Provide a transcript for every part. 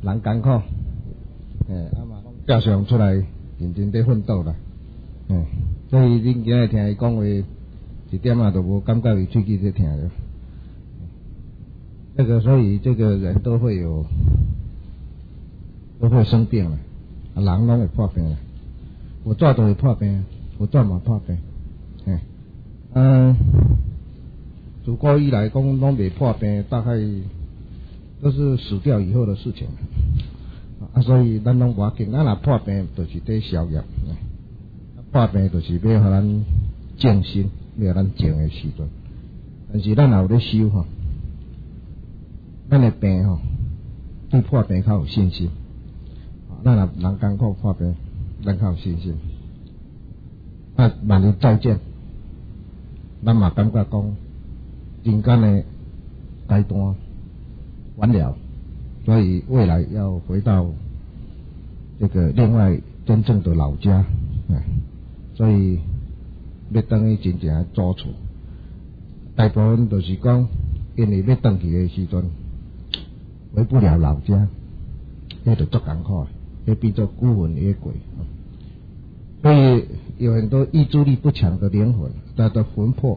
人艰苦，嘛加上出来认真在奋斗啦，所以恁今日听伊讲话，一点仔都无感觉伊喙齿在疼了。所以这个人都会生病了，人拢会破病了。我早都会破病，我早嘛破病，自古以来讲拢未破病，大概都是死掉以后的事情。所以咱拢无要紧，咱若破病就是在消业，破病就是要互咱静心，要咱静的时阵。但是咱若有咧修吼，咱的病吼，对破病较有信心。咱若人艰苦破病，咱较有信心。万一再见，咱嘛感觉讲人间的阶段完了，所以未来要回到这个另外真正的老家，所以要回去真正的祖厝。大部分都是讲，因为要回去的时阵回不了老家，那就足艰苦，那变作孤魂野鬼。所以有很多意志力不强的灵魂，他的魂魄，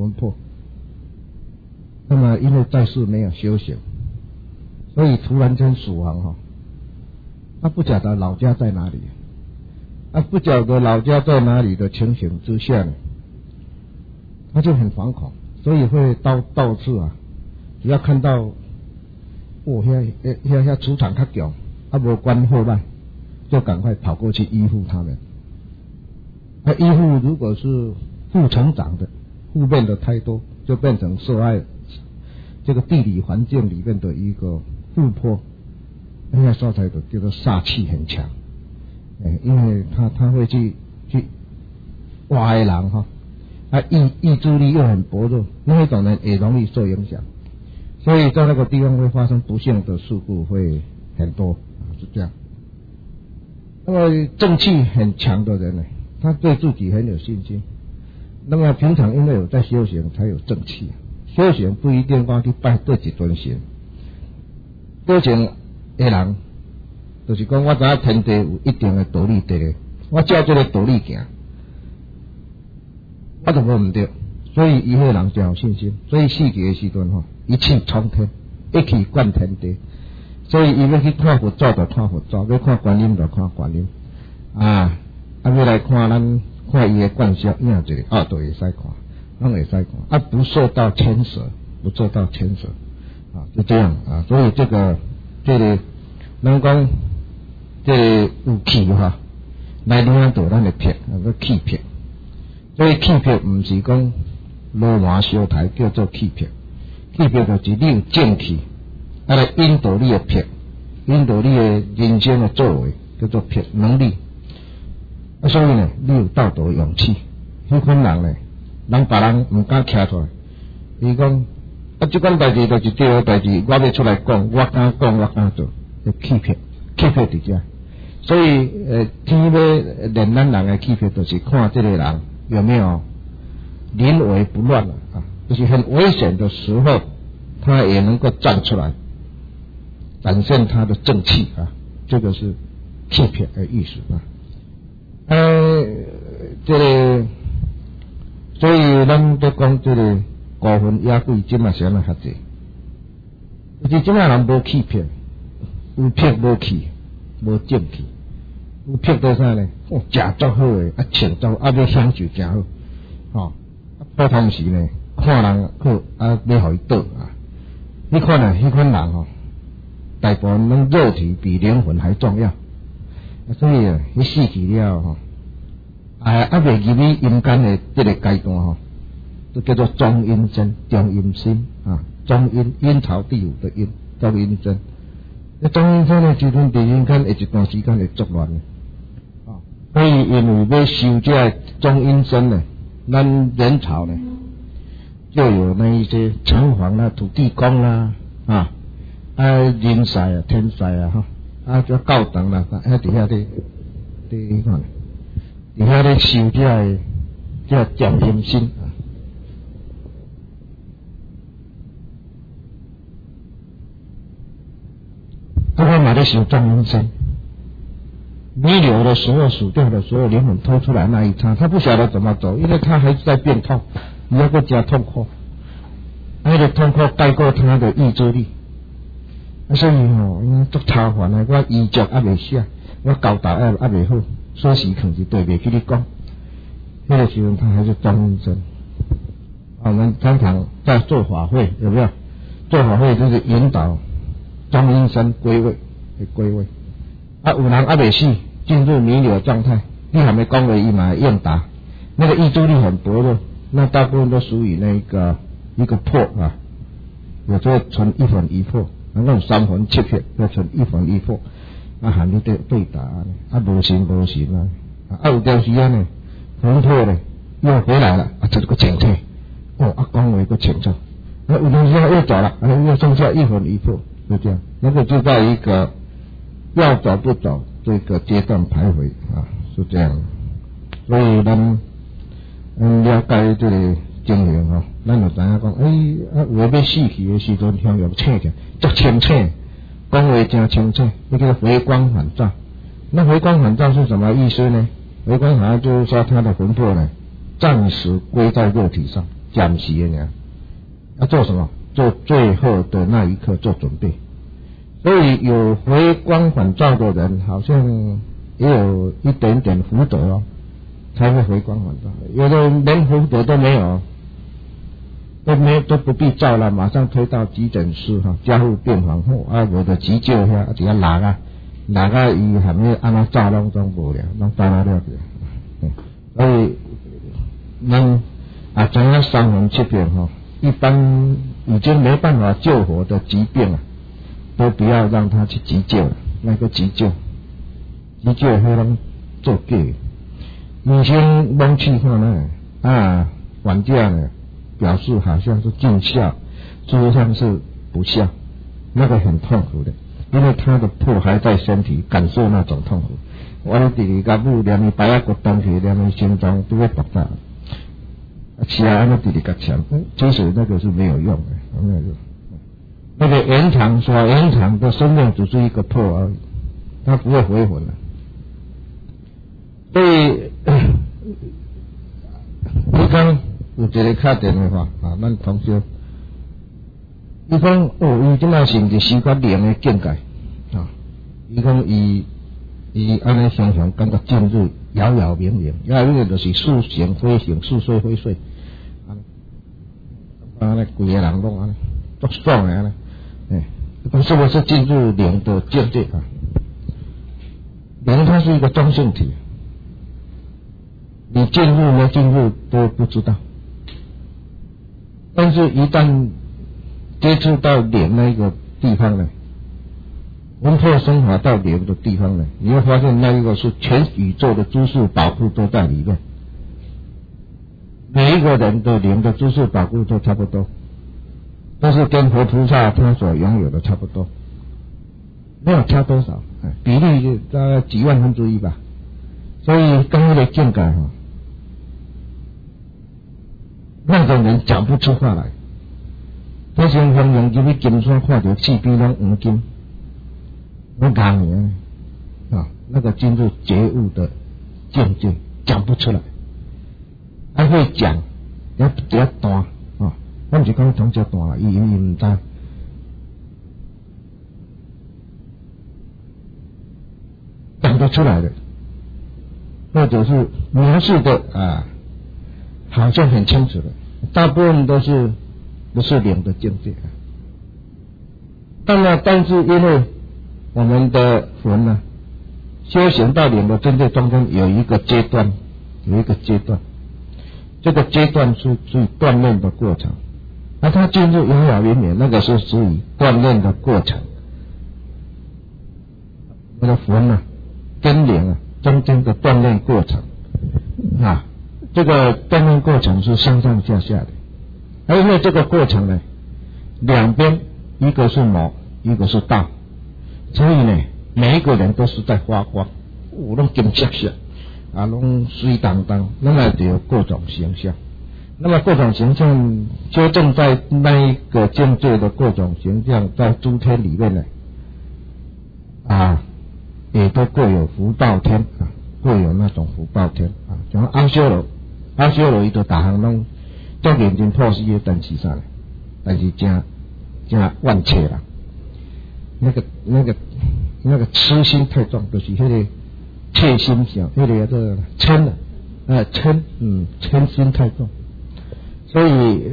那么因为在世没有修行，所以突然间死亡他不晓得老家在哪里，不晓得老家在哪里的情形之下呢，他就很惶恐，所以会到处只要看到遐磁场较强，无关后半，就赶快跑过去依附他们。依附如果是负成长的，负面的太多，就变成受害这个地理环境里面的一个负波，那个所在的叫做煞气很强，因为他会去挖的人意志力又很薄弱，那种人也容易受影响，所以在那个地方会发生不幸的事故会很多，是这样。那么正气很强的人呢，他对自己很有信心。那么平常因为有在修行，才有正气。修行不一定讲去拜对一尊神，修行的人就是讲我知影天地有一定的道理在咧，我照这个道理行，我就无唔对，所以伊迄人就有信心。所以死去的时阵一气冲天，一气贯天地。所以伊要去看佛祖就看佛祖，要看观音就看观音，要来看伊的观小影子，都会使看，拢会使看，不受到牵扯，就这样所以这个人讲这个有气来领导咱的魄，叫气魄。所以气魄不是讲罗马烧台叫做气魄，气魄就是你有正气，来引导你的魄，引导你的人生的作为，叫做魄能力。所以呢，你有道德勇气，迄款人呢，人别人唔敢徛出来。伊讲这款代志就是对的代志，我要出来讲，我敢讲，我敢做，就气魄伫遮。所以天要练咱人的气魄，就是看这个人有没有临危不乱就是很危险的时候，他也能够站出来，展现他的正气这个是气魄的意思这个，所以咱在讲这个孤魂野鬼，今嘛是安怎较济？就是今仔人无气魄，有魄无气，无正气。有魄在啥呢？食足好诶，穿足要享受真好，普通时呢，看人好要互伊倒你看迄款人大部分拢肉体比灵魂还重要。所以伊死去了未入去阴间的这个阶段就叫做中阴身、中阴身中阴阴曹地府的阴中阴身。中阴身的时阵，伫阴间会一段时间会作乱的所以因为要修这中阴身呢，咱人曹呢就有那一些城隍土地公人煞天煞叫教堂啦，底下伫遐咧修这中阴身我嘛咧在修藏阴身。弥留的时候，死掉的时候，灵魂拖出来那一刹，他不晓得怎么走，因为他还是在变痛，你要更加痛苦，那个痛苦盖过他的意志力。所以足麻烦的，我遗嘱还没写，我交代还没好，锁匙藏是对，没跟你讲。那个时候他还是藏阴身。我们常常在做法会，有没有？做法会就是引导藏阴身归位，有人还没死，进入弥留状态，你还没讲话，伊嘛应答，那个意志力很薄弱，那大部分都属于那个一个魄啊，有时候存一魂一魄，那种三魂七魄要存一魂一魄，喊你对答无行有段时间呢，魂魄呢又回来了，这个清楚，讲话个清楚，有段时间又走了，又剩下一魂一魄，就这样，那个就在一个要走不走这个阶段徘徊是这样。所以咱了解这个情形咱就知影讲，有要死去的时阵，向用醒起，足清楚，讲话真清楚，那叫回光返照。那回光返照是什么意思呢？回光返照就是说，他的魂魄呢，暂时归在肉体上，暂时的呢，要做什么？做最后的那一刻做准备。所以有回光返照的人，好像也有一点点福德才会回光返照。有的人连福德都没有，都不必照了，马上推到急诊室加护病房后我的急救下，只要拿伊还没按照照拢总无了，拢照了了。所以咱知影三魂七魄一般已经没办法救活的疾病都不要让他去急救了，那个急救迄种做假。医生拢去看呢管家呢表示好像是尽孝，事实上是不孝，那个很痛苦的，因为他的魄还在身体感受那种痛苦。我的弟弟甲母连伊白骨东西，连伊心脏都会爆炸，其他那弟弟甲强，其实那个是没有用的，没有用。那个延长的生命只是一个魄而已，它不会回魂了。所以你讲有一个打电话咱同学，伊讲伊即摆是毋是修到灵的境界伊讲伊安尼常常感觉进入遥遥冥冥，就是似醒非醒，似睡非睡，规个人拢安尼足爽的安尼。是不是进入灵的境界灵它是一个中性体，你进入没进入都不知道，但是一旦接触到灵那个地方呢，魂魄升华到灵的地方呢，你会发现那一个是全宇宙的诸事宝库都在里面，每一个人的灵的诸事宝库都差不多，都是跟佛菩萨他所拥有的差不多，没有差多少，比例就大概几万分之一吧。所以刚刚的境界那种人讲不出话来。他先形容就是金山看到四边拢黄金，我讲你那个进入觉悟的境界讲不出来，还会讲要比较短我不是讲同学大，伊唔知，讲得出来的，或者是描述的好像很清楚的，大部分都是不是灵的境界。但是因为我们的魂修行到灵的境界中间有一个阶段，这个阶段是属于锻炼的过程。他进入遥遥冥冥，那个是属于锻炼的过程。那个魂跟灵中间的锻炼过程这个锻炼过程是上上下下的。而因为这个过程呢，两边一个是魔，一个是道，所以呢，每一个人都是在发光，拢金闪闪拢水当当，那么就有各种形象。那么各种形象纠正在那一个境界的各种形象，在诸天里面呢啊，也都各有福报天啊，各有那种福报天啊。像阿修罗伊都大项拢足认真破事的，但是啥呢？但是真万切啦。那个痴心太重，就是那个切心想，那个叫嗔啊，嗔心太重，所以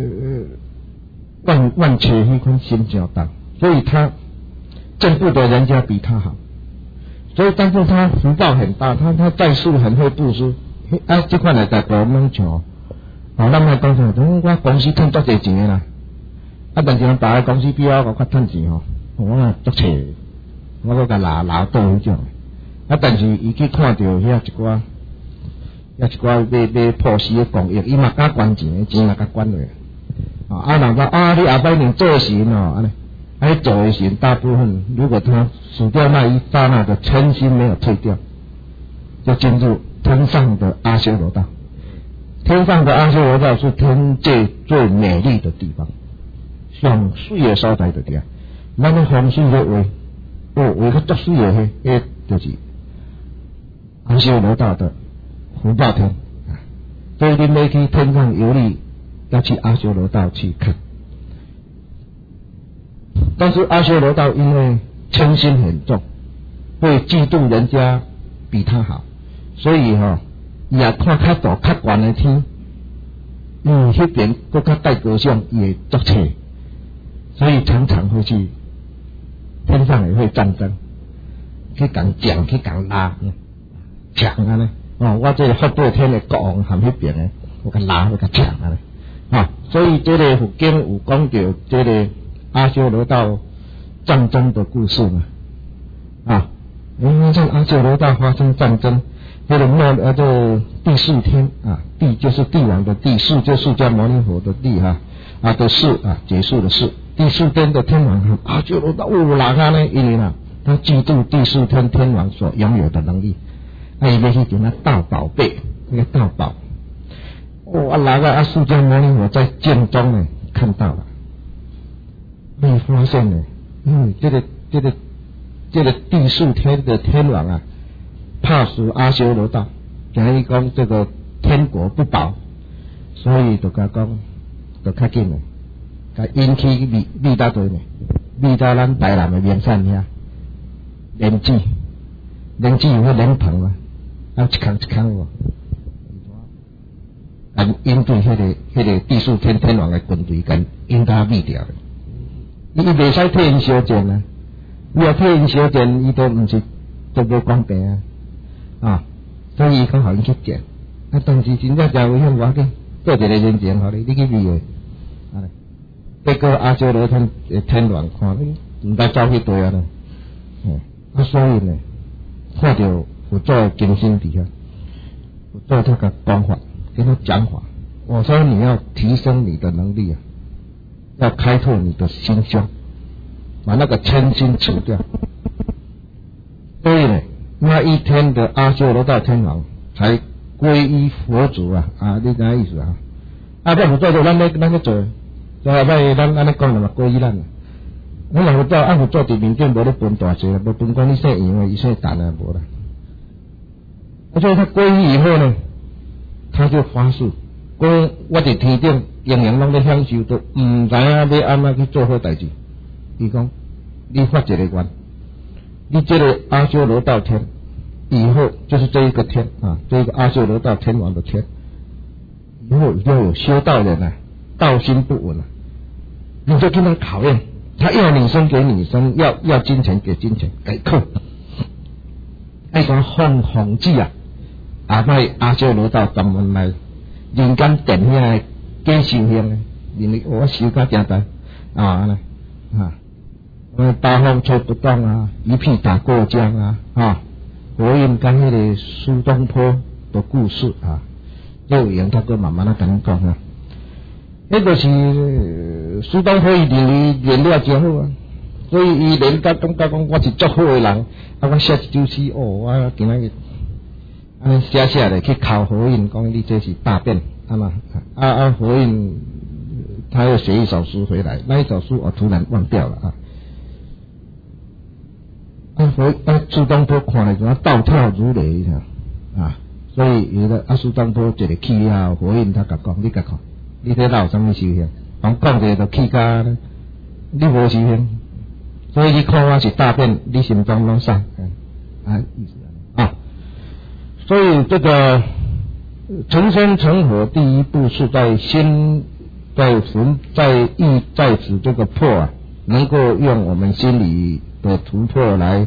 万切那款心较重，所以他见不得人家比他好，所以但是他福报很大，他在世很会布施，啊，这款来在国门像，咱来讲像，我公司赚足侪钱的啦，啊，但是人别个公司比我较赚钱吼，我啊足切，我搁甲拿倒迄种，啊，但是伊去看到遐一寡要破事的公益，伊嘛敢捐钱，钱嘛甲捐落，啊，人讲你后摆能做神哦，安尼。做的时大部分，如果他死掉那一刹那的嗔心没有退掉，就进入天上的阿修罗道。天上的阿修罗道是天界最美丽的地方，上水的所在的地方。咱的风水的话，画个足水的迄就是阿修罗道的福报天。所以你要去天上游历，要去阿修罗道去看。但是阿修罗道因为嗔心很重，会嫉妒人家比他好，所以也看较大较悬的天，那边搁较带高尚也足切，所以常常会去天上也会战争，去讲讲去讲拉抢啊呢，我这个福报天的国王含迄边的，我甲拉我甲抢啊，所以这个佛经有讲到这个阿修罗道战争的故事嘛，因为在阿修罗道发生战争，这个第四天啊，地就是帝王的地，释就是释迦牟尼佛的地的释结束的释。第四天的天王阿修罗道哪个呢？因为他嫉妒第四天天王所拥有的能力，伊要去给他盗宝贝，那个盗宝，哪个释迦牟尼佛在剑中呢看到了。被发现了，这个第四天的天王怕死阿修罗道，讲伊讲这个天国不保，所以就甲讲，就较紧了，甲引起密大多呢，密到咱台南的面山遐，莲子有迄莲蓬一空有，引对迄个第四天天王的军队，甲引他灭掉了。伊袂使替因烧钱啊！你要替因烧钱，伊都毋是都无公平所以伊讲互因去捡。但是真正真危险，我紧做一个人情互你去灭的。结果阿修罗天王看毋知走去对呢，所以呢，看到佛祖的金身底下，佛祖他个讲法，跟他讲法，我说你要提升你的能力要开拓你的心胸，把那个嗔心除掉。所以呢，那一天的阿修罗道天王才皈依佛祖你知影意思这佛祖就咱要做，所以咱安尼讲嘛皈依咱咱若佛祖佛祖伫面顶无咧分大小，无分讲你姓杨伊姓陈无啦。所以他皈依以后呢，他就发誓，讲我伫天顶样样拢咧享受，都毋知影要安怎去做好代志。伊讲，你发一个愿，你这个阿修罗道天以后就是这一个天这一个阿修罗道天王的天，以后要有修道人道心不稳你就跟他考验，他要女生给女生，要金钱给金钱，给扣，讲奉旨卖阿修罗道专门来人间电遐假修行我修甲真大安尼大风吹不动一屁打过江火焰跟迄个苏东坡的故事有缘他个慢慢跟你讲那就是苏东坡伊认为练了真好所以伊练甲感觉讲我是足好的人我写一首诗我今仔日安尼写咧去考火焰，讲你这是大便火焰他又写一首诗回来，那一首诗我突然忘掉了苏东坡看了就倒跳如雷啊！所以有的苏东坡一个气啊，回应他甲讲，你甲看，你这哪有什么修行？讲讲者就气甲呢，你无修行，所以你看我是大便，你心中拢散意思啊。所以这个成仙成佛，第一步是在心，在魂，在意，在此这个魄啊，能够用我们心理的突破来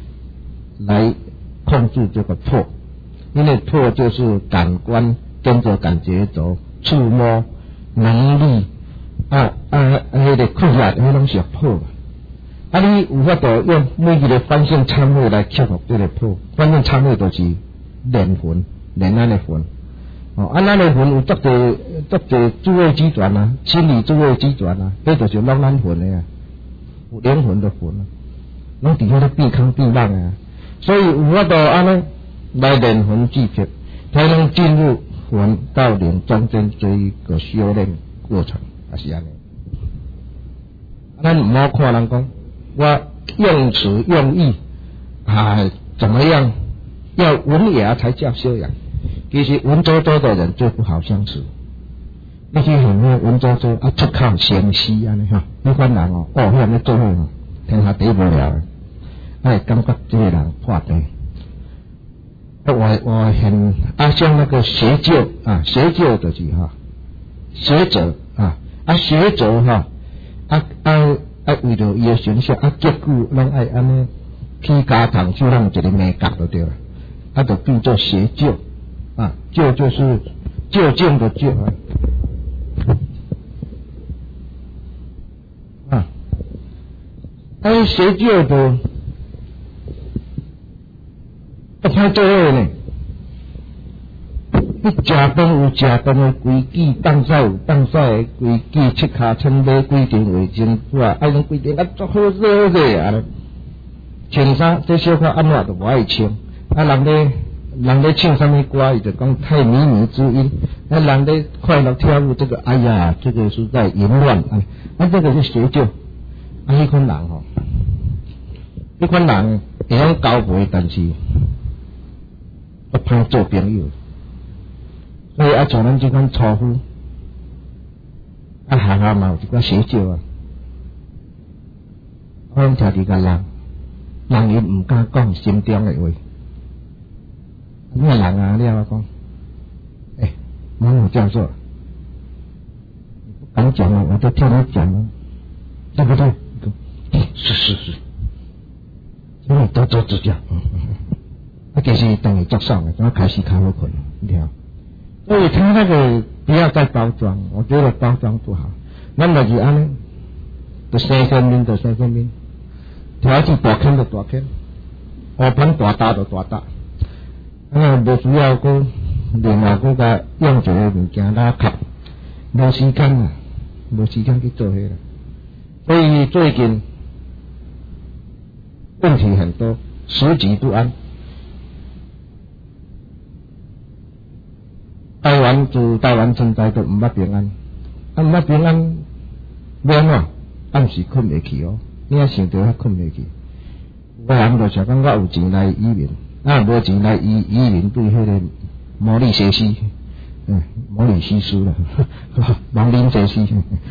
控制这个魄。因为魄就是感官跟着感觉走，触摸能力迄个困难，迄拢是魄。你有法度用每一个反向参会来克服这个魄，反向参会就是练魂，练咱的魂。咱的魂有足多诸位机转啊，心理诸位机转啊，迄就是拢咱魂的啊，有灵魂的魂啊，拢伫遐咧避坑避浪啊，所以有法度安尼来练魂聚魄，才能进入魂到灵中间这一个修炼过程，也是安尼。咱唔好看人讲，我用词用意怎么样，要文雅才叫修养。其实文绉绉的人最不好相处。你去很多文绉绉出口相息安尼那款人遐咧做伙天下第一无聊的，感觉这个人破病。我很像那个邪教邪教就是学者学者为着伊的形象结果拢爱安尼披甲糖就让一个美感就对了，就变做邪教教就是究竟的究邪教的不歹做伙呢。你食饭有食饭的规矩，放屎有放屎的规矩，七骹穿马规定卫生纸，拢规定足好热穿衫这小可安怎都无爱穿。人咧唱什么歌，伊就讲太靡靡之音。人咧快乐跳舞，这个这个是在淫乱这个是邪教。迄款人迄款人会晓交陪，但是不歹做朋友。所以像咱这款粗夫下嘛有一寡邪教我拢听伫甲人伊唔敢讲心中的话。人你要讲某某教授，你不敢讲我都听你讲对不对？是，因为多做指教。其实等于作爽的，然后开始开会困，你听。所以他那个不要再包装，我觉得包装不好。咱就是安尼，就生生面，条子大坑就大坑，下盘大打就大打。无需要讲另外甲用一个物件拉卡，无时间去做迄个。所以最近问题很多，时局不安。台湾现在都唔捌平安，唔捌平安，要暗时困袂去你想到遐困袂去。有人就想讲我有钱来移民，无钱来移民对迄个毛利西斯，毛利西斯啦，毛林西斯，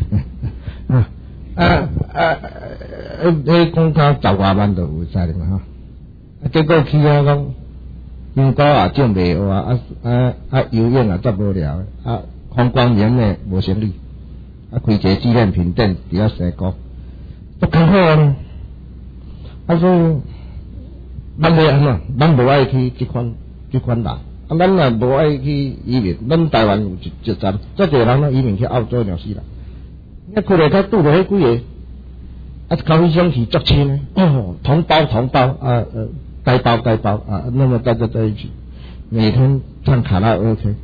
讲到10外万都有知的嘛结果去讲。香港种袂好游泳则无聊观光园呢无生意开一个纪念品店伫遐西国都较好所以咱要安怎咱无爱去这款人咱也无爱去移民，咱台湾有一站遮侪人移民去澳洲鸟死啦开了他拄着迄几个高飞相去足亲同胞该包那么大家在一起，每天唱卡拉 OK，